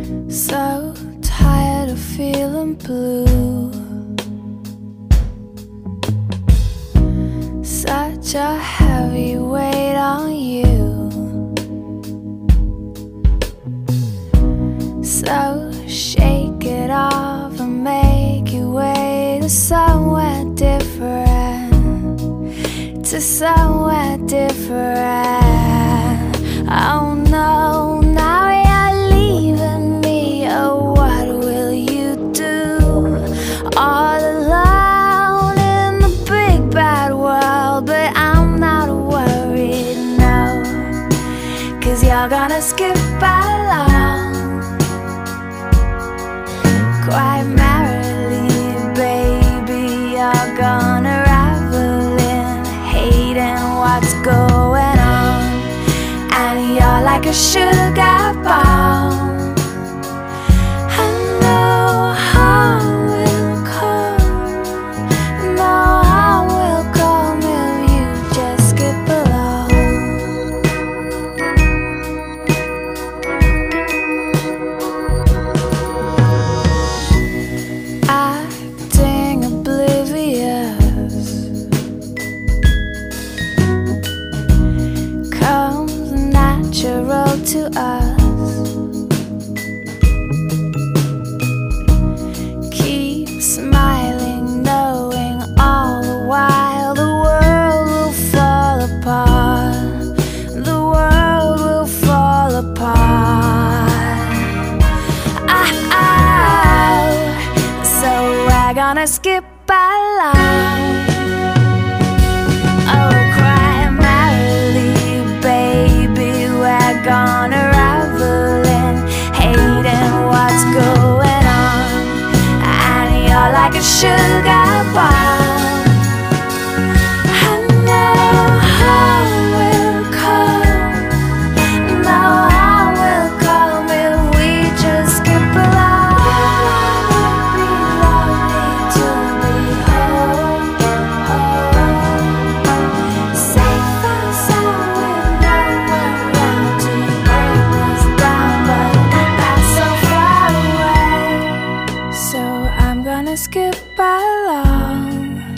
So tired of feeling blue. Such a heavy weight on you. So shake it off and make your way to somewhere different. To somewhere different. Oh no, now you're leaving me. Oh, what will you do? All alone in the big bad world. But I'm not worried, no, 'cause you're gonna skip along quite merrily, baby. You're gonna revel in hating what's going on. And you're like a sugar bomb. I know harm will come. No harm will come if you just skip along. Acting oblivious comes natural to us. Keep smiling, knowing all the while the world will fall apart. The world will fall apart. So we're gonna skip along. Oh, cry merrily, baby. We're gonna revel in hating what's going on. And you're like a sugar bomb. I know harm will come. No harm will come if we just skip along. It'd be lovely to be home, safe and sound with no one around to bring us down. But that's so far away. So I'm gonna skip along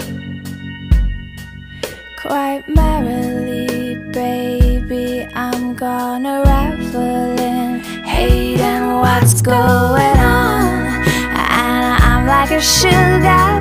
quite merrily, baby. I'm gonna revel in hating what's going on. And I'm like a sugar